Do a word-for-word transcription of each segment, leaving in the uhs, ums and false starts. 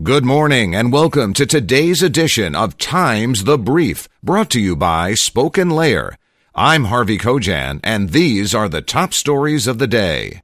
Good morning and welcome to today's edition of Times the Brief, brought to you by Spoken Layer. I'm Harvey Kojan, and these are the top stories of the day.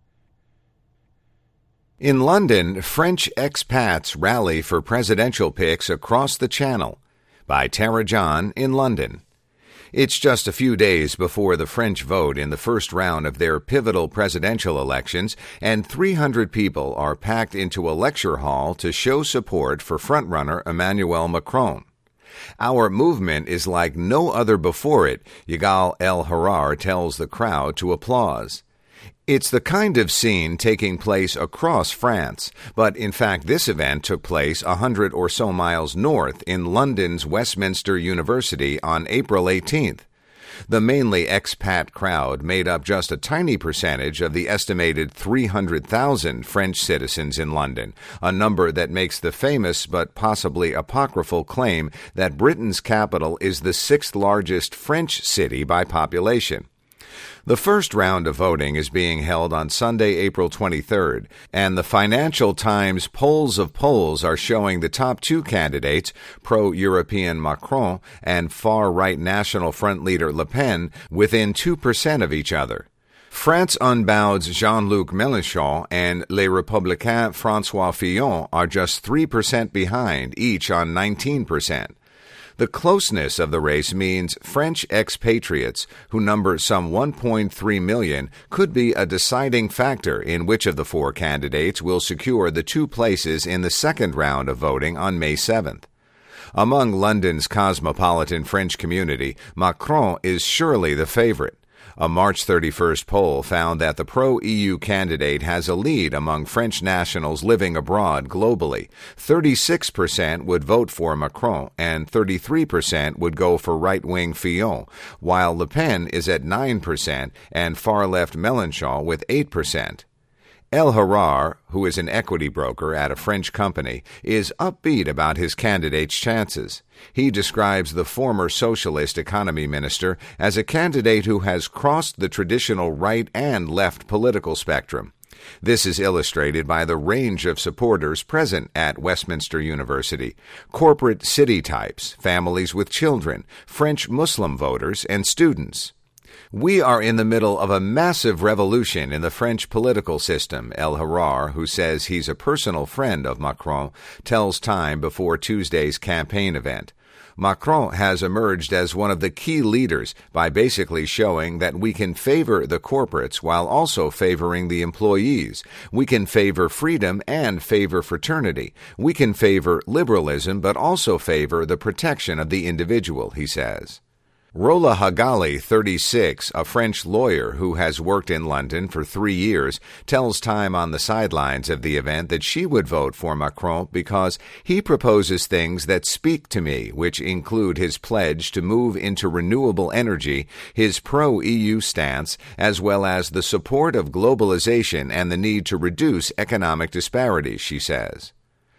In London, French expats rally for presidential picks across the Channel. By Tara John in London. It's just a few days before the French vote in the first round of their pivotal presidential elections, and three hundred people are packed into a lecture hall to show support for frontrunner Emmanuel Macron. Our movement is like no other before it, Yigal El-Harrar tells the crowd to applause. It's the kind of scene taking place across France, but in fact this event took place a hundred or so miles north in London's Westminster University on April eighteenth. The mainly expat crowd made up just a tiny percentage of the estimated three hundred thousand French citizens in London, a number that makes the famous but possibly apocryphal claim that Britain's capital is the sixth largest French city by population. The first round of voting is being held on Sunday, April twenty-third, and the Financial Times polls of polls are showing the top two candidates, pro-European Macron and far-right National Front leader Le Pen, within two percent of each other. France Unbound's Jean-Luc Mélenchon and Les Républicains François Fillon are just three percent behind, each on nineteen percent. The closeness of the race means French expatriates, who number some one point three million, could be a deciding factor in which of the four candidates will secure the two places in the second round of voting on May seventh. Among London's cosmopolitan French community, Macron is surely the favorite. A March thirty-first poll found that the pro-E U candidate has a lead among French nationals living abroad globally. thirty-six percent would vote for Macron and thirty-three percent would go for right-wing Fillon, while Le Pen is at nine percent and far-left Mélenchon with eight percent. El-Harrar, who is an equity broker at a French company, is upbeat about his candidate's chances. He describes the former socialist economy minister as a candidate who has crossed the traditional right and left political spectrum. This is illustrated by the range of supporters present at Westminster University: corporate city types, families with children, French Muslim voters, and students. We are in the middle of a massive revolution in the French political system, El-Harrar, who says he's a personal friend of Macron, tells Time before Tuesday's campaign event. Macron has emerged as one of the key leaders by basically showing that we can favor the corporates while also favoring the employees. We can favor freedom and favor fraternity. We can favor liberalism but also favor the protection of the individual, he says. Rola Hagali, thirty-six, a French lawyer who has worked in London for three years, tells Time on the sidelines of the event that she would vote for Macron because he proposes things that speak to me, which include his pledge to move into renewable energy, his pro-E U stance, as well as the support of globalization and the need to reduce economic disparities, she says.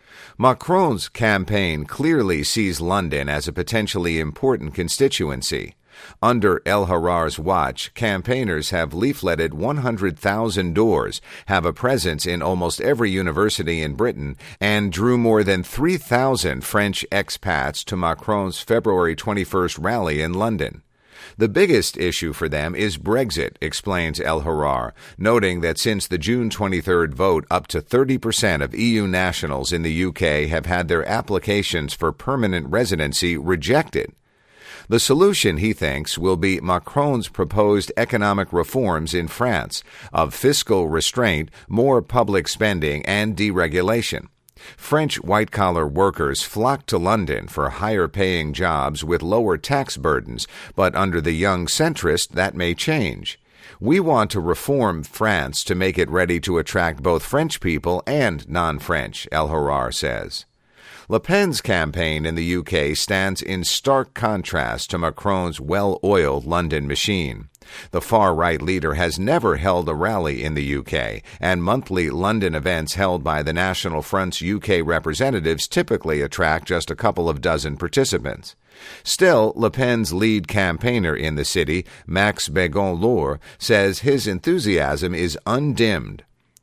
Macron's campaign clearly sees London as a potentially important constituency. Under El-Harrar's watch, campaigners have leafleted one hundred thousand doors, have a presence in almost every university in Britain, and drew more than three thousand French expats to Macron's February twenty-first rally in London. The biggest issue for them is Brexit, explains El-Harrar, noting that since the June twenty-third vote, up to thirty percent of E U nationals in the U K have had their applications for permanent residency rejected. The solution, he thinks, will be Macron's proposed economic reforms in France, of fiscal restraint, more public spending, and deregulation. French white-collar workers flock to London for higher-paying jobs with lower tax burdens, but under the young centrist, that may change. We want to reform France to make it ready to attract both French people and non-French, El-Harrar says. Le Pen's campaign in the U K stands in stark contrast to Macron's well-oiled London machine. The far-right leader has never held a rally in the U K, and monthly London events held by the National Front's U K representatives typically attract just a couple of dozen participants. Still, Le Pen's lead campaigner in the city, Max Begon-Lour, says his enthusiasm is undimmed.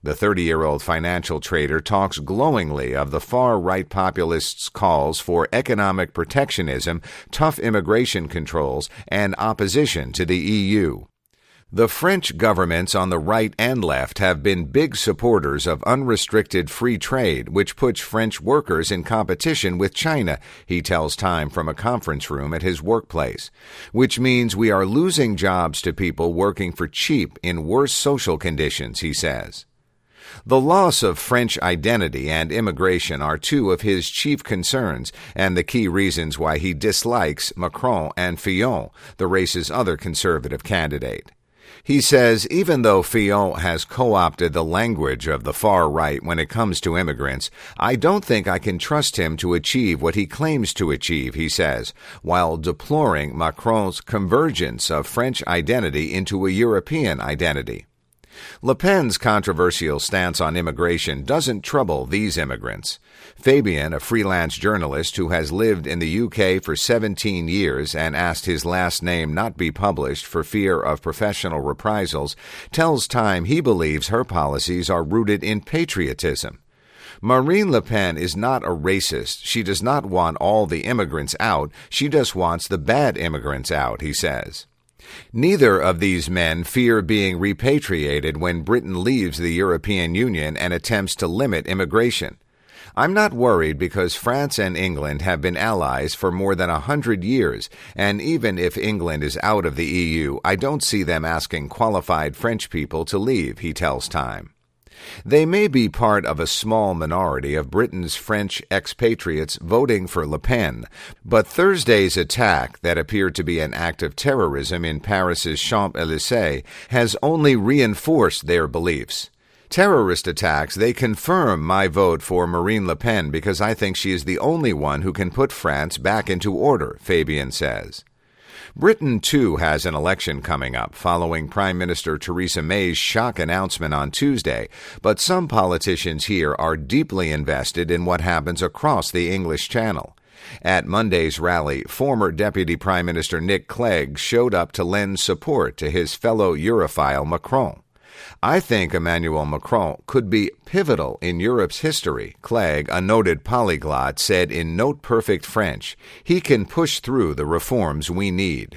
The thirty-year-old financial trader talks glowingly of the far-right populists' calls for economic protectionism, tough immigration controls, and opposition to the E U. The French governments on the right and left have been big supporters of unrestricted free trade, which puts French workers in competition with China, he tells Time from a conference room at his workplace, which means we are losing jobs to people working for cheap in worse social conditions, he says. The loss of French identity and immigration are two of his chief concerns and the key reasons why he dislikes Macron and Fillon, the race's other conservative candidate. He says even though Fillon has co-opted the language of the far right when it comes to immigrants, I don't think I can trust him to achieve what he claims to achieve, he says, while deploring Macron's convergence of French identity into a European identity. Le Pen's controversial stance on immigration doesn't trouble these immigrants. Fabien, a freelance journalist who has lived in the U K for seventeen years and asked his last name not be published for fear of professional reprisals, tells Time he believes her policies are rooted in patriotism. Marine Le Pen is not a racist. She does not want all the immigrants out. She just wants the bad immigrants out, he says. Neither of these men fear being repatriated when Britain leaves the European Union and attempts to limit immigration. I'm not worried because France and England have been allies for more than a hundred years, and even if England is out of the E U, I don't see them asking qualified French people to leave, he tells Time. They may be part of a small minority of Britain's French expatriates voting for Le Pen, but Thursday's attack that appeared to be an act of terrorism in Paris's Champs-Élysées has only reinforced their beliefs. Terrorist attacks, they confirm my vote for Marine Le Pen because I think she is the only one who can put France back into order, Fabien says. Britain, too, has an election coming up following Prime Minister Theresa May's shock announcement on Tuesday, but some politicians here are deeply invested in what happens across the English Channel. At Monday's rally, former Deputy Prime Minister Nick Clegg showed up to lend support to his fellow Europhile Macron. I think Emmanuel Macron could be pivotal in Europe's history, Clegg, a noted polyglot, said in note-perfect French. He can push through the reforms we need.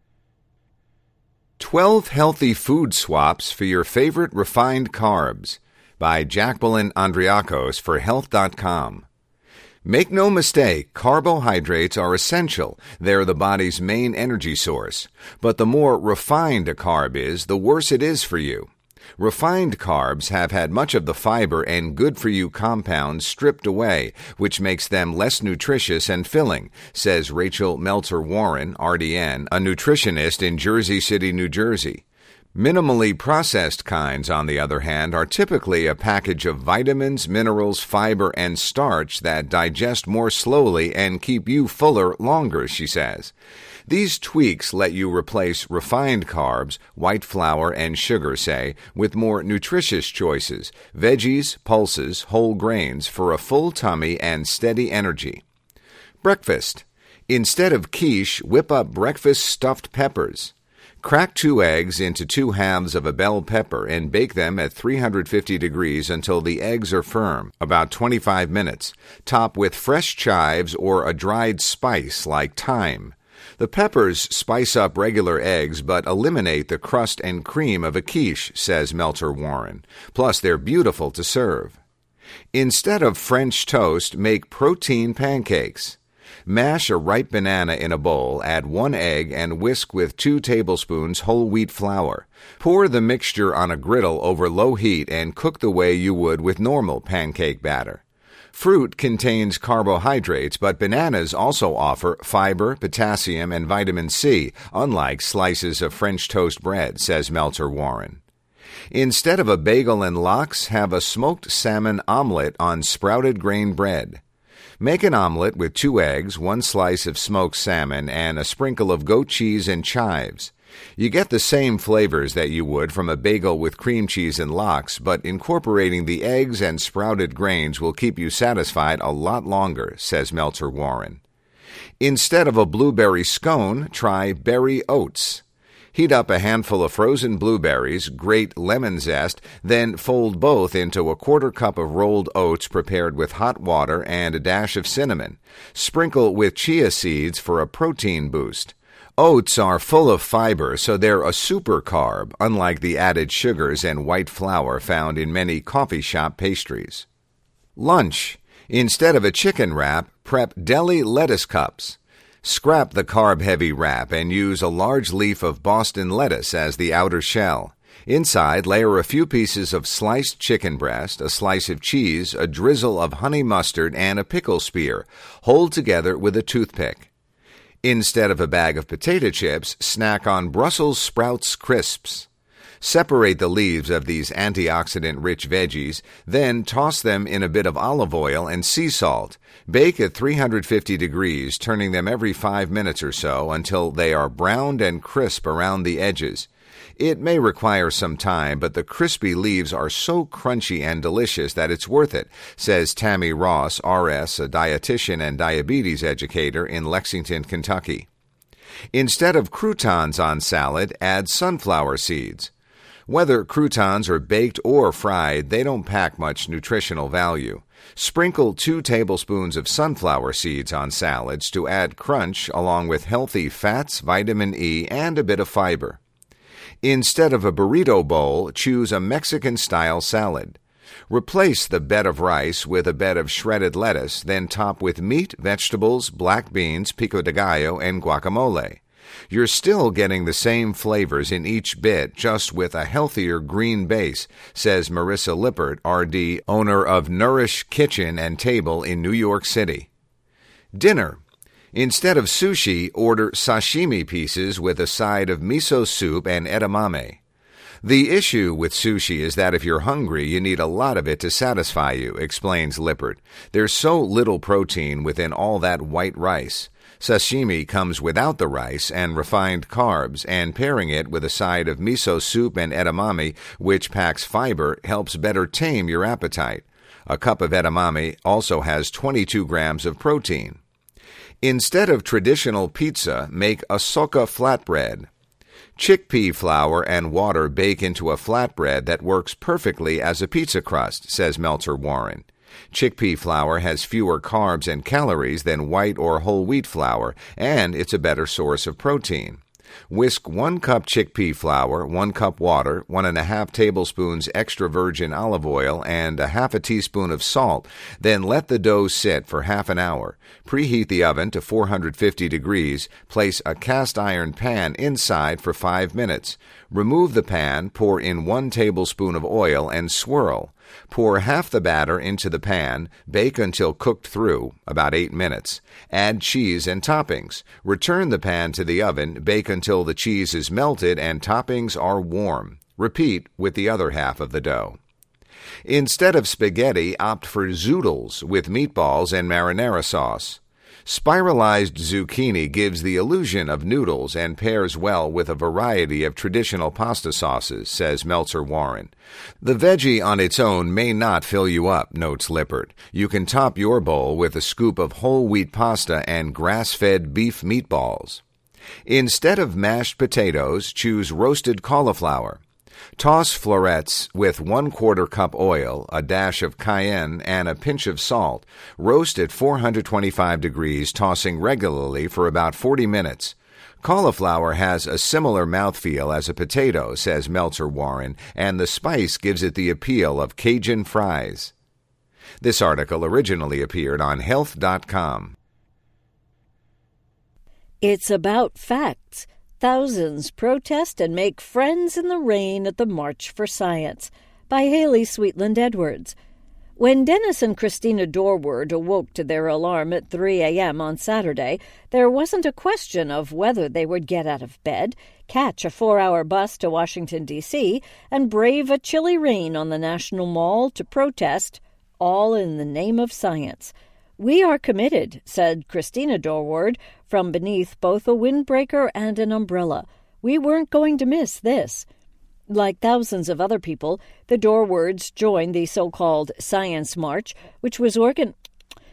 twelve Healthy Food Swaps for Your Favorite Refined Carbs by Jacqueline Andriakos for health dot com. Make no mistake, carbohydrates are essential. They're the body's main energy source. But the more refined a carb is, the worse it is for you. Refined carbs have had much of the fiber and good-for-you compounds stripped away, which makes them less nutritious and filling, says Rachel Meltzer-Warren, R D N, a nutritionist in Jersey City, New Jersey. Minimally processed kinds, on the other hand, are typically a package of vitamins, minerals, fiber, and starch that digest more slowly and keep you fuller longer, she says. These tweaks let you replace refined carbs, white flour, and sugar, say, with more nutritious choices, veggies, pulses, whole grains, for a full tummy and steady energy. Breakfast. Instead of quiche, whip up breakfast stuffed peppers. Crack two eggs into two halves of a bell pepper and bake them at three hundred fifty degrees until the eggs are firm, about twenty-five minutes. Top with fresh chives or a dried spice like thyme. The peppers spice up regular eggs but eliminate the crust and cream of a quiche, says Meltzer-Warren. Plus, they're beautiful to serve. Instead of French toast, make protein pancakes. Mash a ripe banana in a bowl, add one egg, and whisk with two tablespoons whole wheat flour. Pour the mixture on a griddle over low heat and cook the way you would with normal pancake batter. Fruit contains carbohydrates, but bananas also offer fiber, potassium, and vitamin C, unlike slices of French toast bread, says Meltzer-Warren. Instead of a bagel and lox, have a smoked salmon omelet on sprouted grain bread. Make an omelet with two eggs, one slice of smoked salmon, and a sprinkle of goat cheese and chives. You get the same flavors that you would from a bagel with cream cheese and lox, but incorporating the eggs and sprouted grains will keep you satisfied a lot longer, says Meltzer-Warren. Instead of a blueberry scone, try berry oats. Heat up a handful of frozen blueberries, grate lemon zest, then fold both into a quarter cup of rolled oats prepared with hot water and a dash of cinnamon. Sprinkle with chia seeds for a protein boost. Oats are full of fiber, so they're a super carb, unlike the added sugars and white flour found in many coffee shop pastries. Lunch. Instead of a chicken wrap, prep deli lettuce cups. Scrap the carb-heavy wrap and use a large leaf of Boston lettuce as the outer shell. Inside, layer a few pieces of sliced chicken breast, a slice of cheese, a drizzle of honey mustard, and a pickle spear. Hold together with a toothpick. Instead of a bag of potato chips, snack on Brussels sprouts crisps. Separate the leaves of these antioxidant-rich veggies, then toss them in a bit of olive oil and sea salt. Bake at three hundred fifty degrees, turning them every five minutes or so until they are browned and crisp around the edges. It may require some time, but the crispy leaves are so crunchy and delicious that it's worth it, says Tammy Ross, R S, a dietitian and diabetes educator in Lexington, Kentucky. Instead of croutons on salad, add sunflower seeds. Whether croutons are baked or fried, they don't pack much nutritional value. Sprinkle two tablespoons of sunflower seeds on salads to add crunch along with healthy fats, vitamin E, and a bit of fiber. Instead of a burrito bowl, choose a Mexican-style salad. Replace the bed of rice with a bed of shredded lettuce, then top with meat, vegetables, black beans, pico de gallo, and guacamole. You're still getting the same flavors in each bit, just with a healthier green base, says Marissa Lippert, R D, owner of Nourish Kitchen and Table in New York City. Dinner. Instead of sushi, order sashimi pieces with a side of miso soup and edamame. The issue with sushi is that if you're hungry, you need a lot of it to satisfy you, explains Lippert. There's so little protein within all that white rice. Sashimi comes without the rice and refined carbs, and pairing it with a side of miso soup and edamame, which packs fiber, helps better tame your appetite. A cup of edamame also has twenty-two grams of protein. Instead of traditional pizza, make a socca flatbread. Chickpea flour and water bake into a flatbread that works perfectly as a pizza crust, says Meltzer Warren. Chickpea flour has fewer carbs and calories than white or whole wheat flour, and it's a better source of protein. Whisk one cup chickpea flour, one cup water, one and a half tablespoons extra virgin olive oil, and a half a teaspoon of salt. Then let the dough sit for half an hour. Preheat the oven to four hundred fifty degrees. Place a cast iron pan inside for five minutes. Remove the pan, pour in one tablespoon of oil, and swirl. Pour half the batter into the pan, bake until cooked through, about eight minutes. Add cheese and toppings. Return the pan to the oven, bake until the cheese is melted and toppings are warm. Repeat with the other half of the dough. Instead of spaghetti, opt for zoodles with meatballs and marinara sauce. Spiralized zucchini gives the illusion of noodles and pairs well with a variety of traditional pasta sauces, says Meltzer Warren. The veggie on its own may not fill you up, notes Lippert. You can top your bowl with a scoop of whole wheat pasta and grass-fed beef meatballs. Instead of mashed potatoes, choose roasted cauliflower. Toss florets with one quarter cup oil, a dash of cayenne, and a pinch of salt. Roast at four hundred twenty-five degrees, tossing regularly for about forty minutes. Cauliflower has a similar mouthfeel as a potato, says Meltzer Warren, and the spice gives it the appeal of Cajun fries. This article originally appeared on health dot com. It's about facts. Thousands protest and make friends in the rain at the March for Science, by Haley Sweetland Edwards. When Dennis and Christina Dorward awoke to their alarm at three a.m. on Saturday, there wasn't a question of whether they would get out of bed, catch a four-hour bus to Washington, D C, and brave a chilly rain on the National Mall to protest, all in the name of science. "We are committed," said Christina Dorward, from beneath both a windbreaker and an umbrella. "We weren't going to miss this." Like thousands of other people, the Dorwards joined the so-called Science March, which was organ-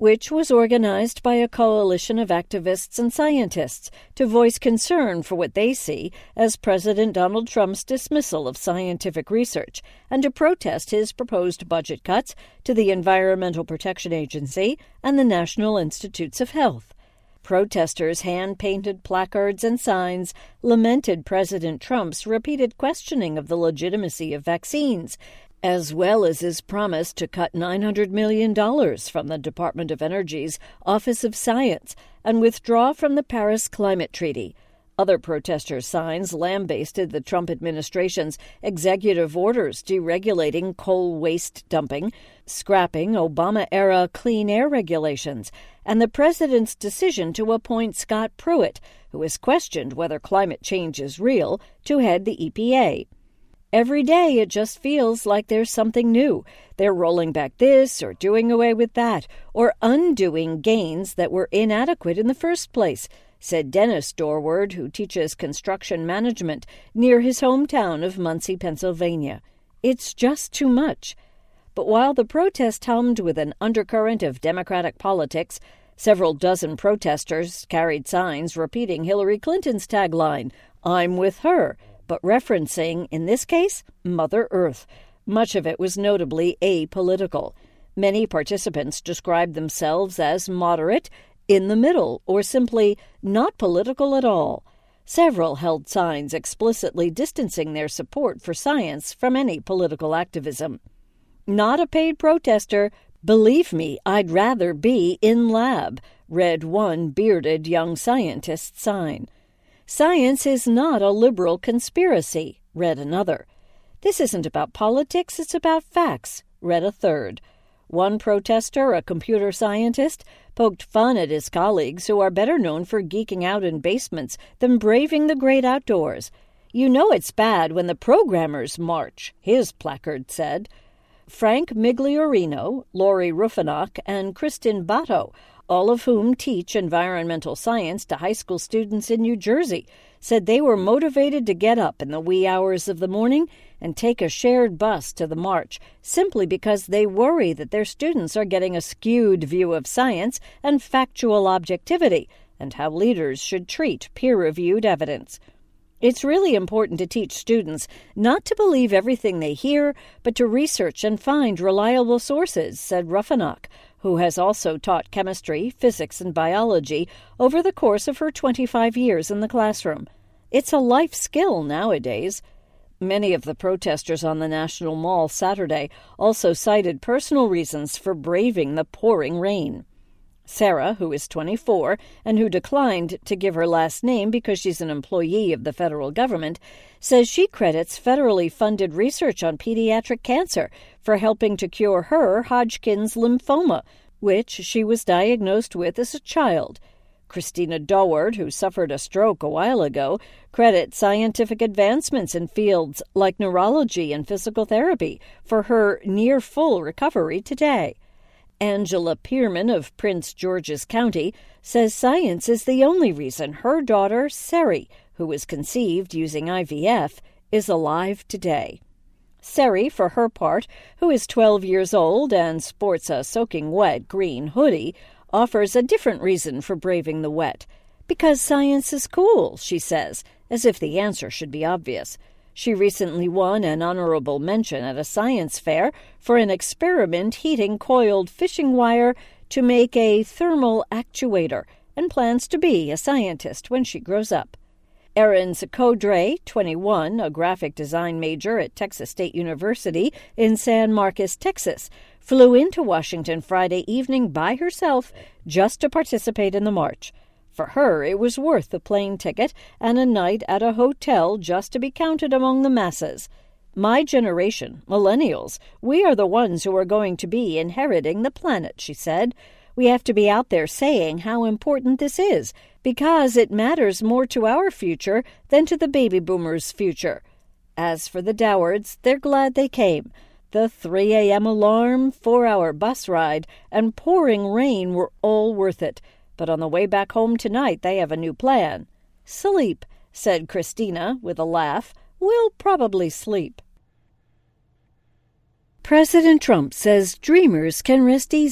which was organized by a coalition of activists and scientists to voice concern for what they see as President Donald Trump's dismissal of scientific research and to protest his proposed budget cuts to the Environmental Protection Agency and the National Institutes of Health. Protesters hand-painted placards and signs lamented President Trump's repeated questioning of the legitimacy of vaccines, as well as his promise to cut nine hundred million dollars from the Department of Energy's Office of Science and withdraw from the Paris Climate Treaty. Other protesters' signs lambasted the Trump administration's executive orders deregulating coal waste dumping, scrapping Obama-era clean air regulations, and the president's decision to appoint Scott Pruitt, who has questioned whether climate change is real, to head the E P A. Every day it just feels like there's something new. They're rolling back this or doing away with that or undoing gains that were inadequate in the first place, said Dennis Dorward, who teaches construction management near his hometown of Muncie, Pennsylvania. It's just too much. But while the protest hummed with an undercurrent of Democratic politics, several dozen protesters carried signs repeating Hillary Clinton's tagline, "I'm with her," but referencing, in this case, Mother Earth. Much of it was notably apolitical. Many participants described themselves as moderate, in the middle, or simply not political at all. Several held signs explicitly distancing their support for science from any political activism. "Not a paid protester. Believe me, I'd rather be in lab," read one bearded young scientist's sign. "Science is not a liberal conspiracy," read another. "This isn't about politics, it's about facts," read a third. One protester, a computer scientist, poked fun at his colleagues who are better known for geeking out in basements than braving the great outdoors. "You know it's bad when the programmers march," his placard said. Frank Migliorino, Lori Rufinock, and Kristen Bato, all of whom teach environmental science to high school students in New Jersey, said they were motivated to get up in the wee hours of the morning and take a shared bus to the march simply because they worry that their students are getting a skewed view of science and factual objectivity and how leaders should treat peer-reviewed evidence. "It's really important to teach students not to believe everything they hear, but to research and find reliable sources," said Rufinock, who has also taught chemistry, physics, and biology over the course of her twenty-five years in the classroom. It's a life skill nowadays. Many of the protesters on the National Mall Saturday also cited personal reasons for braving the pouring rain. Sarah, who is twenty-four and who declined to give her last name because she's an employee of the federal government, says she credits federally funded research on pediatric cancer for helping to cure her Hodgkin's lymphoma, which she was diagnosed with as a child. Christina Dorward, who suffered a stroke a while ago, credits scientific advancements in fields like neurology and physical therapy for her near-full recovery today. Angela Pearman of Prince George's County says science is the only reason her daughter, Seri, who was conceived using I V F, is alive today. Seri, for her part, who is twelve years old and sports a soaking wet green hoodie, offers a different reason for braving the wet. "Because science is cool," she says, as if the answer should be obvious. She recently won an honorable mention at a science fair for an experiment heating coiled fishing wire to make a thermal actuator and plans to be a scientist when she grows up. Erin Zacodre, twenty-one, a graphic design major at Texas State University in San Marcos, Texas, flew into Washington Friday evening by herself just to participate in the march. For her, it was worth a plane ticket and a night at a hotel just to be counted among the masses. "My generation, millennials, we are the ones who are going to be inheriting the planet," she said. "We have to be out there saying how important this is, because it matters more to our future than to the baby boomers' future." As for the Dowards, they're glad they came. The three a.m. alarm, four-hour bus ride, and pouring rain were all worth it. But on the way back home tonight, they have a new plan. "Sleep," said Christina with a laugh. "We'll probably sleep." President Trump says dreamers can rest easy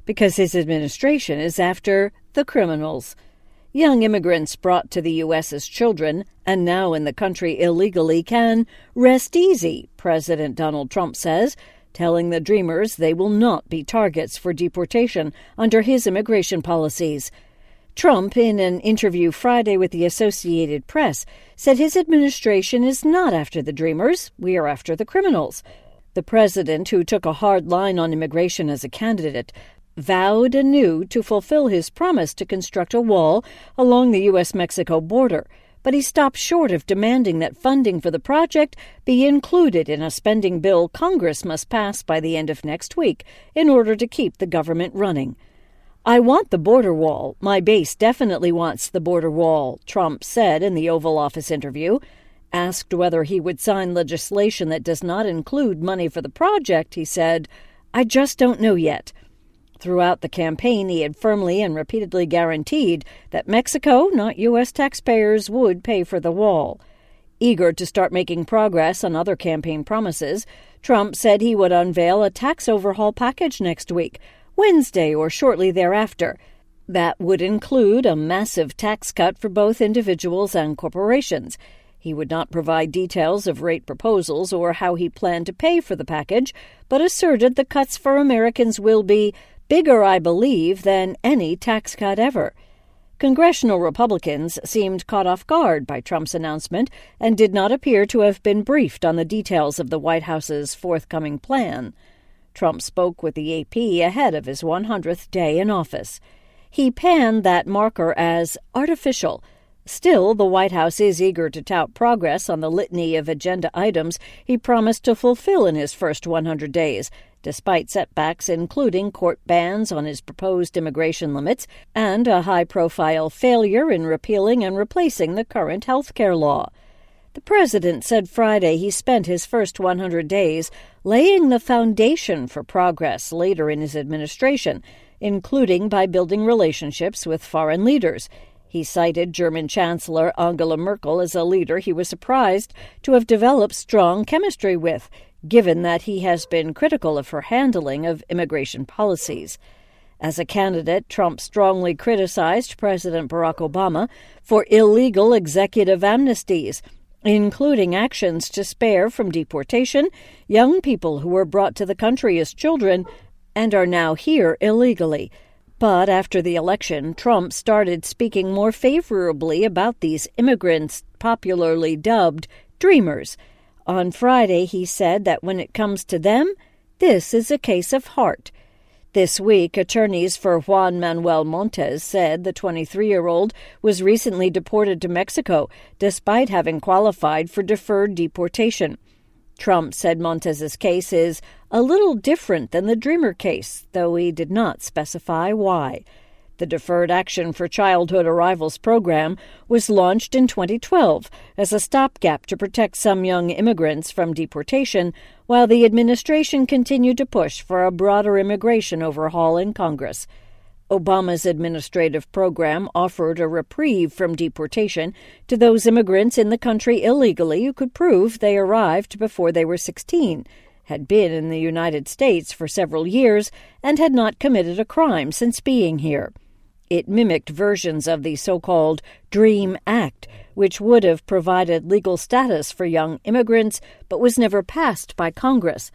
because his administration is after the criminals. Young immigrants brought to the U S as children and now in the country illegally can rest easy, President Donald Trump says, telling the Dreamers they will not be targets for deportation under his immigration policies. Trump, in an interview Friday with the Associated Press, said his administration is not after the Dreamers, we are after the criminals. The president, who took a hard line on immigration as a candidate, vowed anew to fulfill his promise to construct a wall along the U S Mexico border, but he stopped short of demanding that funding for the project be included in a spending bill Congress must pass by the end of next week in order to keep the government running. I want the border wall. My base definitely wants the border wall, Trump said in the Oval Office interview. Asked whether he would sign legislation that does not include money for the project, he said, I just don't know yet. Throughout the campaign, he had firmly and repeatedly guaranteed that Mexico, not U S taxpayers, would pay for the wall. Eager to start making progress on other campaign promises, Trump said he would unveil a tax overhaul package next week, Wednesday or shortly thereafter. That would include a massive tax cut for both individuals and corporations. He would not provide details of rate proposals or how he planned to pay for the package, but asserted the cuts for Americans will be bigger, I believe, than any tax cut ever. Congressional Republicans seemed caught off guard by Trump's announcement and did not appear to have been briefed on the details of the White House's forthcoming plan. Trump spoke with the A P ahead of his one hundredth day in office. He panned that marker as artificial. Still, the White House is eager to tout progress on the litany of agenda items he promised to fulfill in his first one hundred days, despite setbacks including court bans on his proposed immigration limits and a high-profile failure in repealing and replacing the current health care law. The president said Friday he spent his first one hundred days laying the foundation for progress later in his administration, including by building relationships with foreign leaders. He cited German Chancellor Angela Merkel as a leader he was surprised to have developed strong chemistry with, given that he has been critical of her handling of immigration policies. As a candidate, Trump strongly criticized President Barack Obama for illegal executive amnesties, including actions to spare from deportation young people who were brought to the country as children and are now here illegally. But after the election, Trump started speaking more favorably about these immigrants, popularly dubbed Dreamers. On Friday, he said that when it comes to them, this is a case of heart. This week, attorneys for Juan Manuel Montes said the twenty-three-year-old was recently deported to Mexico, despite having qualified for deferred deportation. Trump said Montes's case is a little different than the Dreamer case, though he did not specify why. The Deferred Action for Childhood Arrivals program was launched in twenty twelve as a stopgap to protect some young immigrants from deportation, while the administration continued to push for a broader immigration overhaul in Congress. Obama's administrative program offered a reprieve from deportation to those immigrants in the country illegally who could prove they arrived before they were sixteen, had been in the United States for several years, and had not committed a crime since being here. It mimicked versions of the so-called DREAM Act, which would have provided legal status for young immigrants but was never passed by Congress.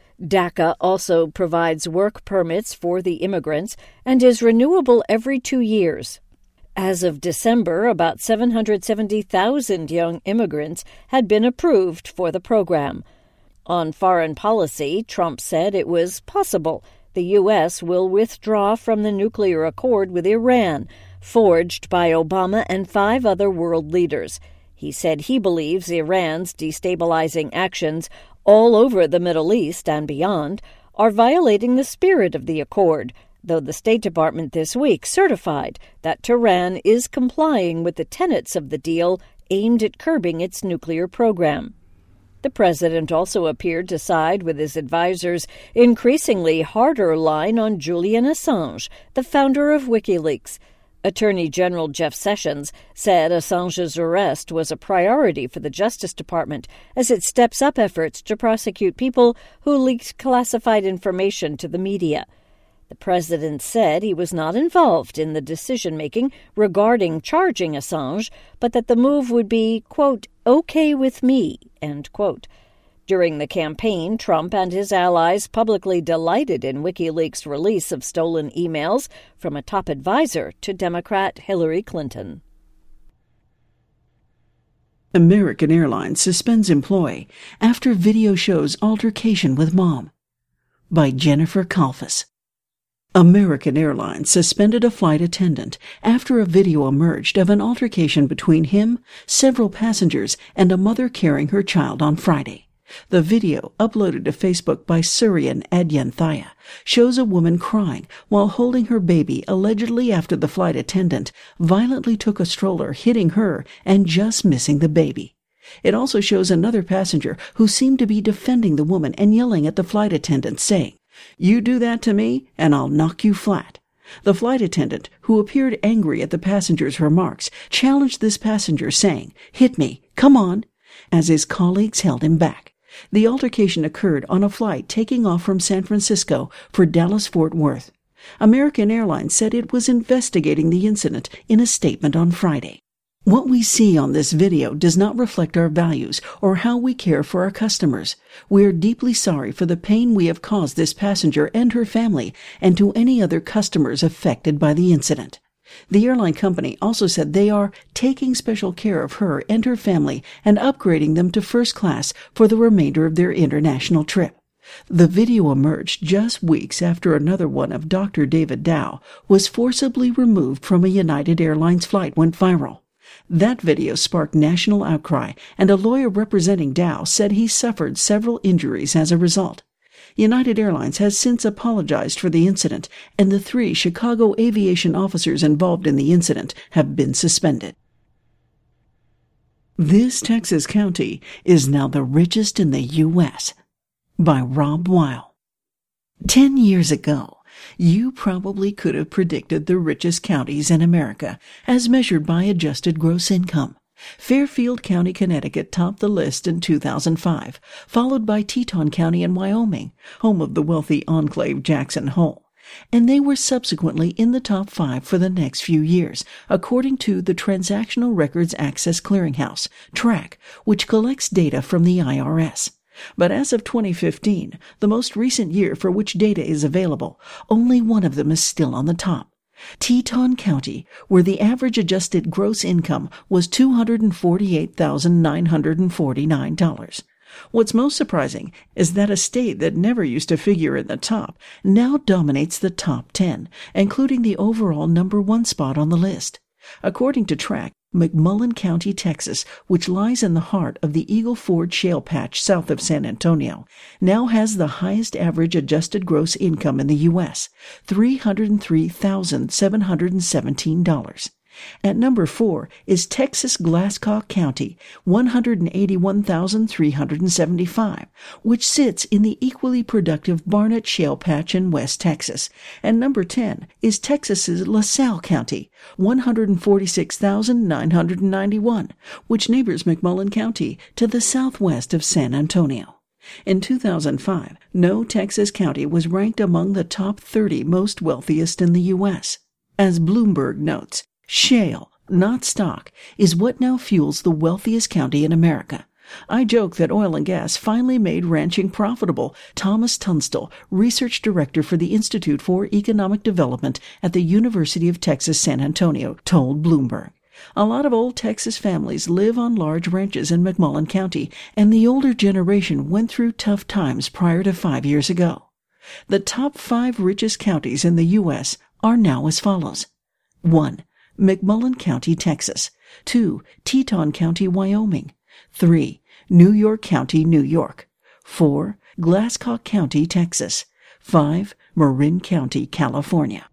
DACA also provides work permits for the immigrants and is renewable every two years. As of December, about seven hundred seventy thousand young immigrants had been approved for the program. On foreign policy, Trump said it was possible the U S will withdraw from the nuclear accord with Iran, forged by Obama and five other world leaders. He said he believes Iran's destabilizing actions all over the Middle East and beyond are violating the spirit of the accord, though the State Department this week certified that Tehran is complying with the tenets of the deal aimed at curbing its nuclear program. The president also appeared to side with his advisers' increasingly harder line on Julian Assange, the founder of WikiLeaks. Attorney General Jeff Sessions said Assange's arrest was a priority for the Justice Department as it steps up efforts to prosecute people who leaked classified information to the media. The president said he was not involved in the decision-making regarding charging Assange, but that the move would be, quote, okay with me, end quote. During the campaign, Trump and his allies publicly delighted in WikiLeaks' release of stolen emails from a top advisor to Democrat Hillary Clinton. American Airlines suspends employee after video shows altercation with mom. By Jennifer Kalfas. American Airlines suspended a flight attendant after a video emerged of an altercation between him, several passengers, and a mother carrying her child on Friday. The video, uploaded to Facebook by Suryan Adyanthaya, shows a woman crying while holding her baby allegedly after the flight attendant violently took a stroller, hitting her and just missing the baby. It also shows another passenger who seemed to be defending the woman and yelling at the flight attendant, saying, "You do that to me, and I'll knock you flat." The flight attendant, who appeared angry at the passenger's remarks, challenged this passenger, saying, "Hit me, come on," as his colleagues held him back. The altercation occurred on a flight taking off from San Francisco for Dallas-Fort Worth. American Airlines said it was investigating the incident in a statement on Friday. What we see on this video does not reflect our values or how we care for our customers. We are deeply sorry for the pain we have caused this passenger and her family and to any other customers affected by the incident. The airline company also said they are taking special care of her and her family and upgrading them to first class for the remainder of their international trip. The video emerged just weeks after another one of Doctor David Dow was forcibly removed from a United Airlines flight went viral. That video sparked national outcry, and a lawyer representing Dow said he suffered several injuries as a result. United Airlines has since apologized for the incident, and the three Chicago aviation officers involved in the incident have been suspended. This Texas county is now the richest in the U S By Rob Weil. Ten years ago, you probably could have predicted the richest counties in America as measured by adjusted gross income. Fairfield County, Connecticut topped the list in two thousand five, followed by Teton County in Wyoming, home of the wealthy enclave Jackson Hole. And they were subsequently in the top five for the next few years, according to the Transactional Records Access Clearinghouse, TRAC, which collects data from the I R S. But as of twenty fifteen, the most recent year for which data is available, only one of them is still on the top. Teton County, where the average adjusted gross income was two hundred forty-eight thousand nine hundred forty-nine dollars. What's most surprising is that a state that never used to figure in the top now dominates the top ten, including the overall number one spot on the list. According to TRAC, McMullen County, Texas, which lies in the heart of the Eagle Ford shale patch south of San Antonio, now has the highest average adjusted gross income in the U S, three hundred three thousand seven hundred seventeen dollars. At number four is Texas Glasscock County, one hundred eighty-one thousand three hundred seventy-five dollars, which sits in the equally productive Barnett Shale Patch in West Texas. And number ten is Texas's LaSalle County, one hundred forty-six thousand nine hundred ninety-one dollars, which neighbors McMullen County to the southwest of San Antonio. In two thousand five, no Texas county was ranked among the top thirty most wealthiest in the U S. As Bloomberg notes, shale, not stock, is what now fuels the wealthiest county in America. I joke that oil and gas finally made ranching profitable. Thomas Tunstall, research director for the Institute for Economic Development at the University of Texas San Antonio, told Bloomberg. A lot of old Texas families live on large ranches in McMullen County, and the older generation went through tough times prior to five years ago. The top five richest counties in the U S are now as follows. one. McMullen County, Texas. two. Teton County, Wyoming. three. New York County, New York. four. Glasscock County, Texas. five. Marin County, California.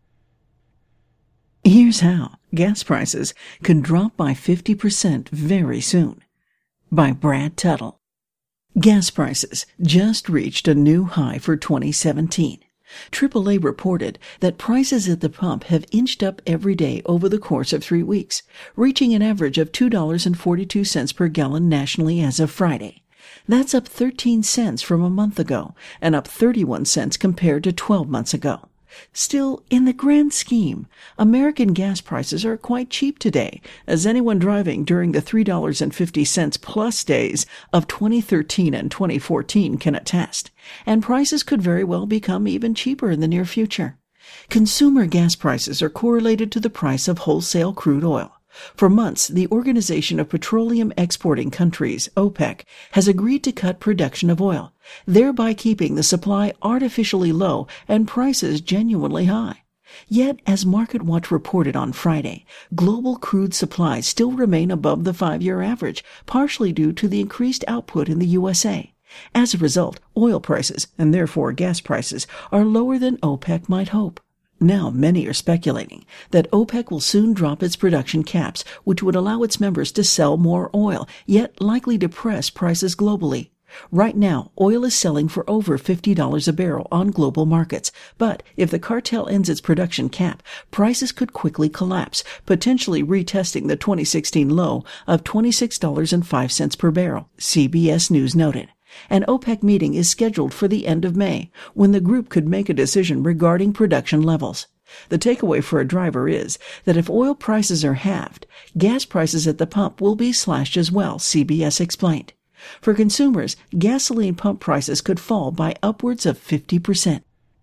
Here's how gas prices can drop by fifty percent very soon. By Brad Tuttle. Gas prices just reached a new high for twenty seventeen. triple A reported that prices at the pump have inched up every day over the course of three weeks, reaching an average of two dollars and forty-two cents per gallon nationally as of Friday. That's up thirteen cents from a month ago and up thirty-one cents compared to twelve months ago. Still, in the grand scheme, American gas prices are quite cheap today, as anyone driving during the three dollars and fifty cents plus days of twenty thirteen and twenty fourteen can attest, and prices could very well become even cheaper in the near future. Consumer gas prices are correlated to the price of wholesale crude oil. For months, the Organization of Petroleum Exporting Countries, OPEC, has agreed to cut production of oil, thereby keeping the supply artificially low and prices genuinely high. Yet, as MarketWatch reported on Friday, global crude supplies still remain above the five-year average, partially due to the increased output in the U S A. As a result, oil prices, and therefore gas prices, are lower than OPEC might hope. Now many are speculating that OPEC will soon drop its production caps, which would allow its members to sell more oil, yet likely depress prices globally. Right now, oil is selling for over fifty dollars a barrel on global markets, but if the cartel ends its production cap, prices could quickly collapse, potentially retesting the twenty sixteen low of twenty-six dollars and five cents per barrel, C B S News noted. An OPEC meeting is scheduled for the end of May, when the group could make a decision regarding production levels. The takeaway for a driver is that if oil prices are halved, gas prices at the pump will be slashed as well, C B S explained. For consumers, gasoline pump prices could fall by upwards of fifty percent.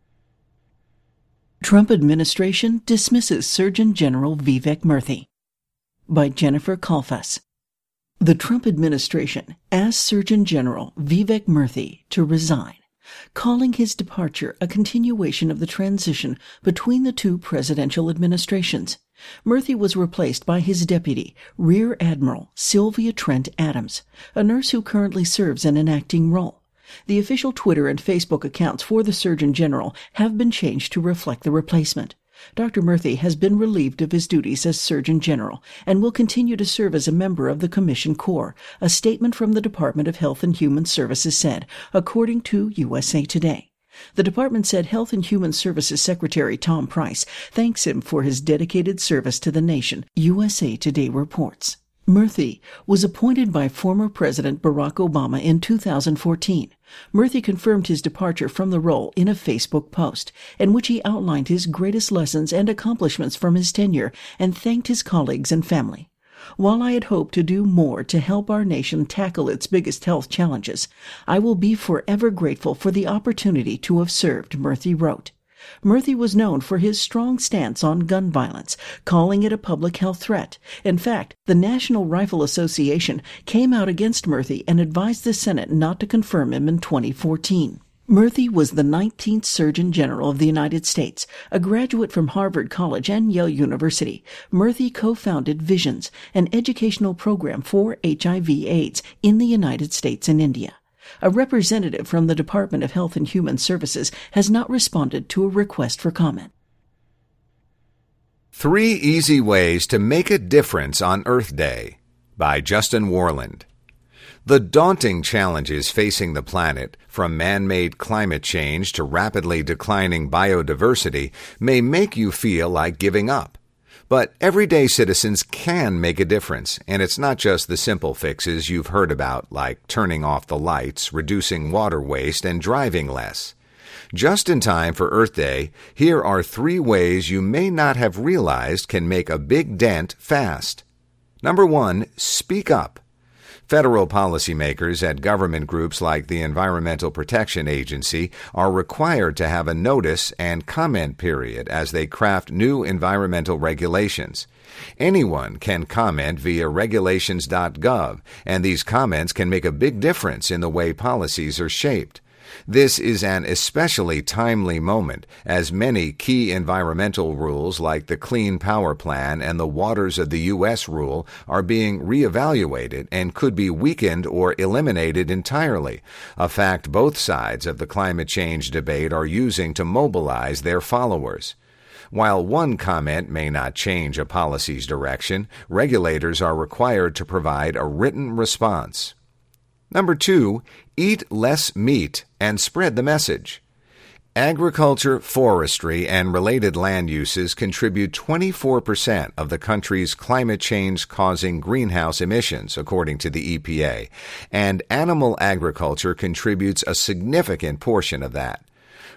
Trump administration dismisses Surgeon General Vivek Murthy. By Jennifer Kalfas. The Trump administration asked Surgeon General Vivek Murthy to resign, calling his departure a continuation of the transition between the two presidential administrations. Murthy was replaced by his deputy, Rear Admiral Sylvia Trent Adams, a nurse who currently serves in an acting role. The official Twitter and Facebook accounts for the Surgeon General have been changed to reflect the replacement. Doctor Murthy has been relieved of his duties as Surgeon General and will continue to serve as a member of the Commission Corps, a statement from the Department of Health and Human Services said, according to U S A Today. The department said Health and Human Services Secretary Tom Price thanks him for his dedicated service to the nation, U S A Today reports. Murthy was appointed by former President Barack Obama in two thousand fourteen. Murthy confirmed his departure from the role in a Facebook post, in which he outlined his greatest lessons and accomplishments from his tenure and thanked his colleagues and family. While I had hoped to do more to help our nation tackle its biggest health challenges, I will be forever grateful for the opportunity to have served, Murthy wrote. Murthy was known for his strong stance on gun violence, calling it a public health threat. In fact, the National Rifle Association came out against Murthy and advised the Senate not to confirm him in twenty fourteen. Murthy was the nineteenth Surgeon General of the United States. A graduate from Harvard College and Yale University, Murthy co-founded Visions, an educational program for H I V AIDS in the United States and India. A representative from the Department of Health and Human Services has not responded to a request for comment. Three Easy Ways to Make a Difference on Earth Day by Justin Warland. The daunting challenges facing the planet, from man-made climate change to rapidly declining biodiversity, may make you feel like giving up. But everyday citizens can make a difference, and it's not just the simple fixes you've heard about, like turning off the lights, reducing water waste, and driving less. Just in time for Earth Day, here are three ways you may not have realized can make a big dent fast. Number one, speak up. Federal policymakers at government groups like the Environmental Protection Agency are required to have a notice and comment period as they craft new environmental regulations. Anyone can comment via regulations dot gov, and these comments can make a big difference in the way policies are shaped. This is an especially timely moment, as many key environmental rules like the Clean Power Plan and the Waters of the U S rule are being reevaluated and could be weakened or eliminated entirely, a fact both sides of the climate change debate are using to mobilize their followers. While one comment may not change a policy's direction, regulators are required to provide a written response. Number two, eat less meat and spread the message. Agriculture, forestry, and related land uses contribute twenty-four percent of the country's climate change-causing greenhouse emissions, according to the E P A, and animal agriculture contributes a significant portion of that.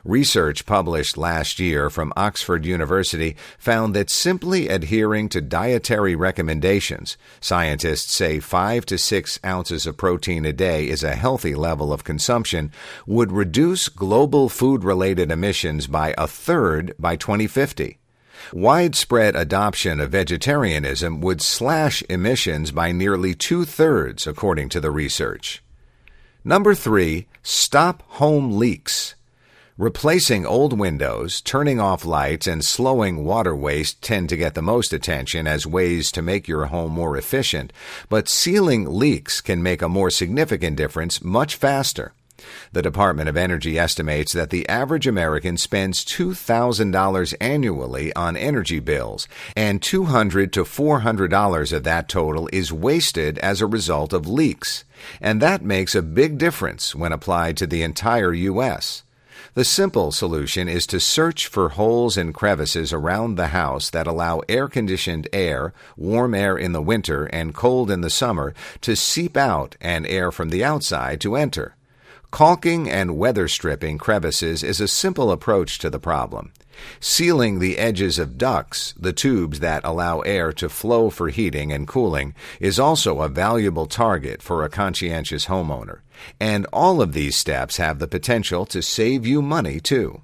Research published last year from Oxford University found that simply adhering to dietary recommendations, scientists say five to six ounces of protein a day is a healthy level of consumption, would reduce global food-related emissions by a third by twenty fifty. Widespread adoption of vegetarianism would slash emissions by nearly two-thirds, according to the research. Number three, stop home leaks. Replacing old windows, turning off lights, and slowing water waste tend to get the most attention as ways to make your home more efficient, but sealing leaks can make a more significant difference much faster. The Department of Energy estimates that the average American spends two thousand dollars annually on energy bills, and two hundred to four hundred dollars of that total is wasted as a result of leaks. And that makes a big difference when applied to the entire U S. The simple solution is to search for holes and crevices around the house that allow air-conditioned air, warm air in the winter and cold in the summer, to seep out and air from the outside to enter. Caulking and weather stripping crevices is a simple approach to the problem. Sealing the edges of ducts, the tubes that allow air to flow for heating and cooling, is also a valuable target for a conscientious homeowner. And all of these steps have the potential to save you money, too.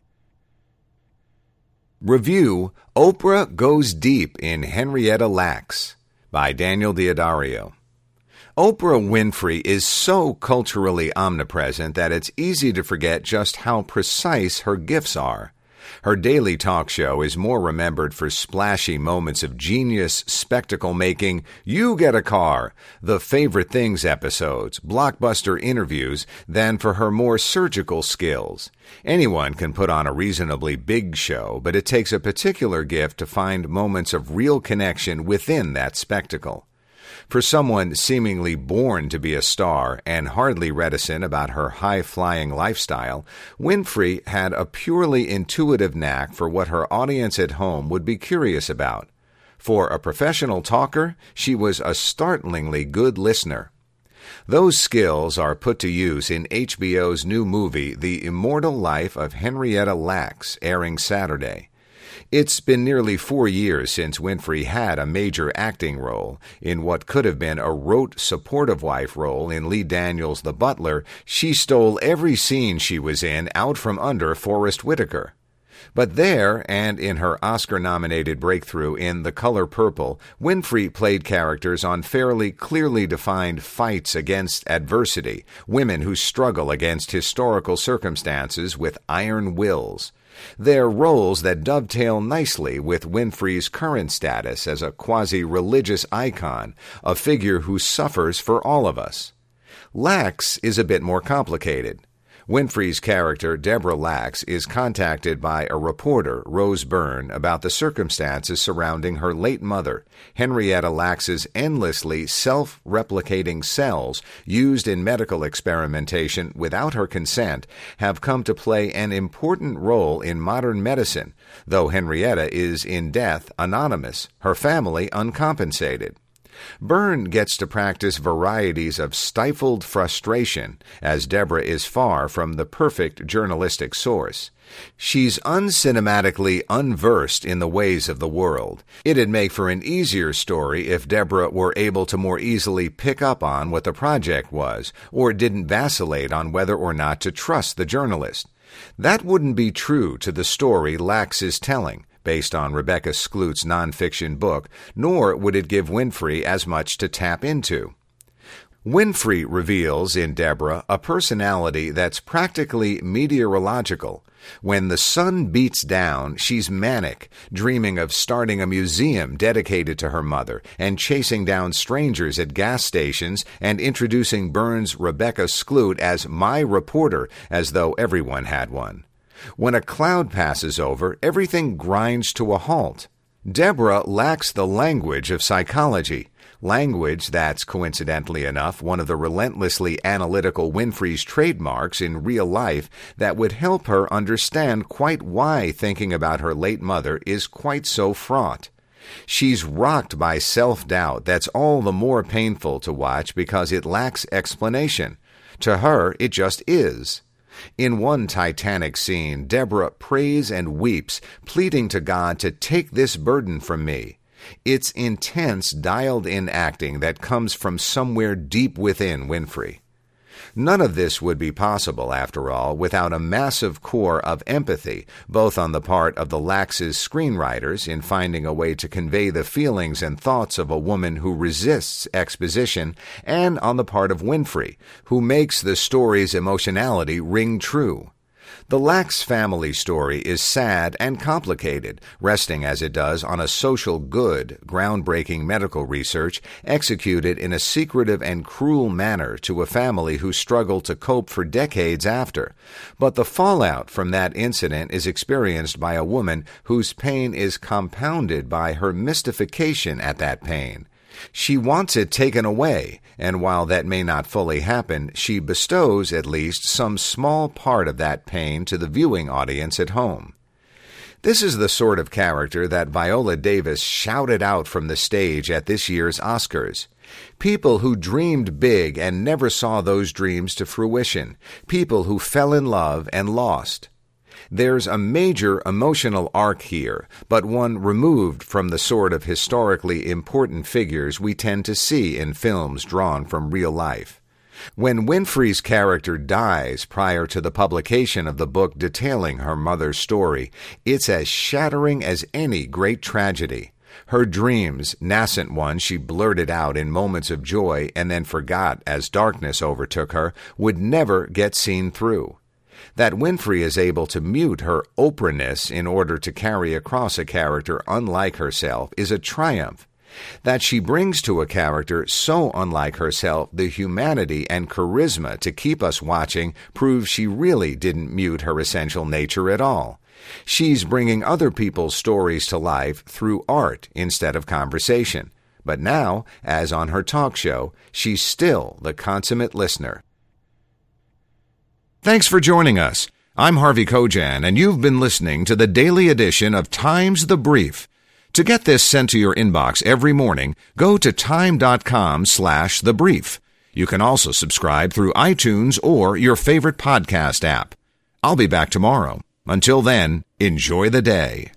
Review Oprah Goes Deep in Henrietta Lacks by Daniel D'Addario. Oprah Winfrey is so culturally omnipresent that it's easy to forget just how precise her gifts are. Her daily talk show is more remembered for splashy moments of genius spectacle-making, you get a car, the Favorite Things episodes, blockbuster interviews, than for her more surgical skills. Anyone can put on a reasonably big show, but it takes a particular gift to find moments of real connection within that spectacle. For someone seemingly born to be a star and hardly reticent about her high-flying lifestyle, Winfrey had a purely intuitive knack for what her audience at home would be curious about. For a professional talker, she was a startlingly good listener. Those skills are put to use in H B O's new movie, The Immortal Life of Henrietta Lacks, airing Saturday. It's been nearly four years since Winfrey had a major acting role. In what could have been a rote supportive wife role in Lee Daniels' The Butler, she stole every scene she was in out from under Forrest Whitaker. But there, and in her Oscar-nominated breakthrough in The Color Purple, Winfrey played characters on fairly clearly defined fights against adversity, women who struggle against historical circumstances with iron wills. They're roles that dovetail nicely with Winfrey's current status as a quasi-religious icon, a figure who suffers for all of us. Lacks is a bit more complicated. Winfrey's character, Deborah Lacks, is contacted by a reporter, Rose Byrne, about the circumstances surrounding her late mother. Henrietta Lacks's endlessly self-replicating cells, used in medical experimentation without her consent, have come to play an important role in modern medicine, though Henrietta is in death anonymous, her family uncompensated. Byrne gets to practice varieties of stifled frustration, as Deborah is far from the perfect journalistic source. She's uncinematically unversed in the ways of the world. It'd make for an easier story if Deborah were able to more easily pick up on what the project was, or didn't vacillate on whether or not to trust the journalist. That wouldn't be true to the story Lacks is telling, based on Rebecca Skloot's nonfiction book, nor would it give Winfrey as much to tap into. Winfrey reveals in Deborah a personality that's practically meteorological. When the sun beats down, she's manic, dreaming of starting a museum dedicated to her mother and chasing down strangers at gas stations and introducing Byrne's Rebecca Skloot as my reporter, as though everyone had one. When a cloud passes over, everything grinds to a halt. Deborah lacks the language of psychology, language that's, coincidentally enough, one of the relentlessly analytical Winfrey's trademarks in real life that would help her understand quite why thinking about her late mother is quite so fraught. She's rocked by self-doubt that's all the more painful to watch because it lacks explanation. To her, it just is. In one titanic scene, Deborah prays and weeps, pleading to God to take this burden from me. It's intense, dialed-in acting that comes from somewhere deep within Winfrey. None of this would be possible, after all, without a massive core of empathy, both on the part of the Lax's screenwriters in finding a way to convey the feelings and thoughts of a woman who resists exposition, and on the part of Winfrey, who makes the story's emotionality ring true. The Lax family story is sad and complicated, resting as it does on a social good, groundbreaking medical research executed in a secretive and cruel manner to a family who struggled to cope for decades after. But the fallout from that incident is experienced by a woman whose pain is compounded by her mystification at that pain. She wants it taken away, and while that may not fully happen, she bestows at least some small part of that pain to the viewing audience at home. This is the sort of character that Viola Davis shouted out from the stage at this year's Oscars. People who dreamed big and never saw those dreams to fruition. People who fell in love and lost. There's a major emotional arc here, but one removed from the sort of historically important figures we tend to see in films drawn from real life. When Winfrey's character dies prior to the publication of the book detailing her mother's story, it's as shattering as any great tragedy. Her dreams, nascent ones she blurted out in moments of joy and then forgot as darkness overtook her, would never get seen through. That Winfrey is able to mute her Oprah-ness in order to carry across a character unlike herself is a triumph. That she brings to a character so unlike herself the humanity and charisma to keep us watching proves she really didn't mute her essential nature at all. She's bringing other people's stories to life through art instead of conversation. But now, as on her talk show, she's still the consummate listener. Thanks for joining us. I'm Harvey Kojan, and you've been listening to the daily edition of Times the Brief. To get this sent to your inbox every morning, go to time.com slash the brief. You can also subscribe through iTunes or your favorite podcast app. I'll be back tomorrow. Until then, enjoy the day.